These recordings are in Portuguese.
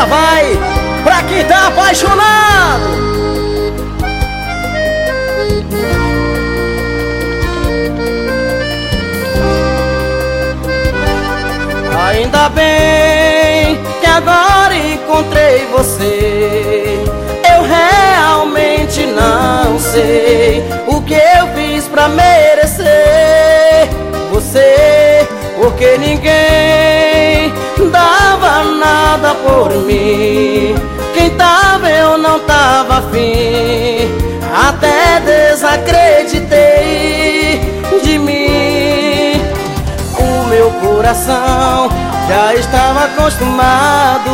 ela vai pra quem tá apaixonado. Ainda bem que agora encontrei você. Eu realmente não sei o que eu fiz pra merecer você, porque ninguém dava nada por mim. Quem tava eu não tava afim, até desacreditei de mim. O meu coração já estava acostumado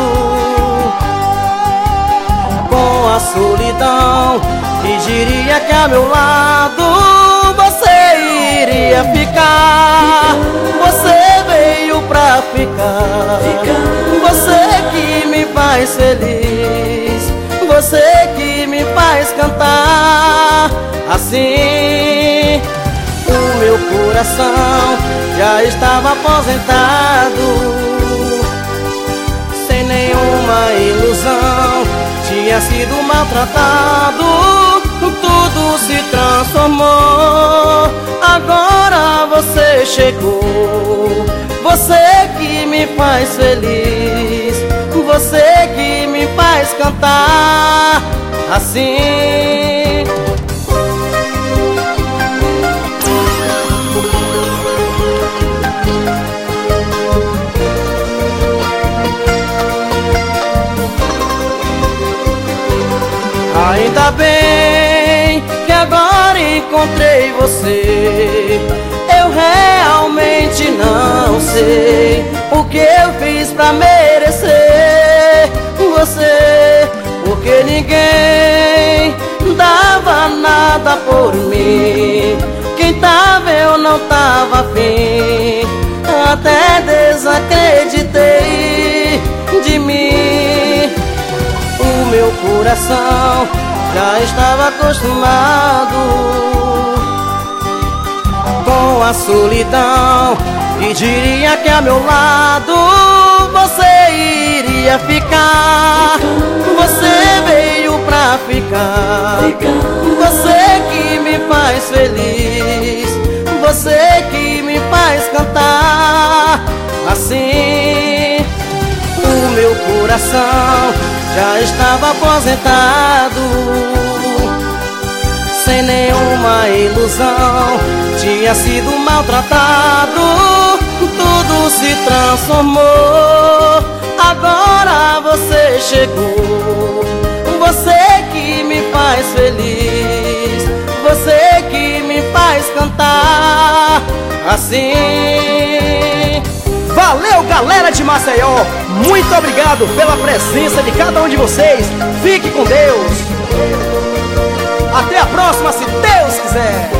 com a solidão e diria que ao meu lado você iria ficar. Você veio pra ficar, você que me faz feliz, você que me faz cantar assim. O meu coração já estava aposentado, sem nenhuma ilusão, tinha sido maltratado, tudo se transformou. Agora você chegou, você que me faz feliz, você que me faz cantar assim. Ainda bem que agora encontrei você. Eu realmente não sei o que eu fiz pra merecer você, porque ninguém dava nada por mim. Quem tava eu não tava afim, até desacreditei de mim. O meu coração já estava acostumado com a solidão e diria que ao meu lado você iria ficar. Você veio pra ficar, você que me faz feliz, você que me faz cantar assim. O meu coração já estava aposentado, sem nenhuma ilusão, tinha sido maltratado, tudo se transformou. Agora você chegou, você que me faz feliz, você que me faz cantar assim. Valeu, galera de Maceió! Muito obrigado pela presença de cada um de vocês. Fique com Deus. Até a próxima, se Deus quiser.